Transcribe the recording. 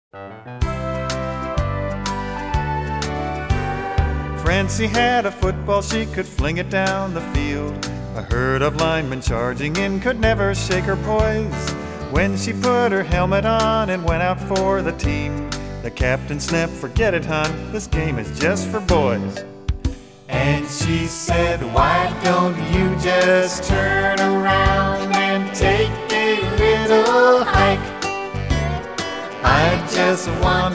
Francie had a football, she could fling it down the field. A herd of linemen charging in could never shake her poise. When she put her helmet on and went out for the team, the captain snapped, "Forget it, hon, this game is just for boys." And she said, "Why don't you just turn around and take a little hike? I just want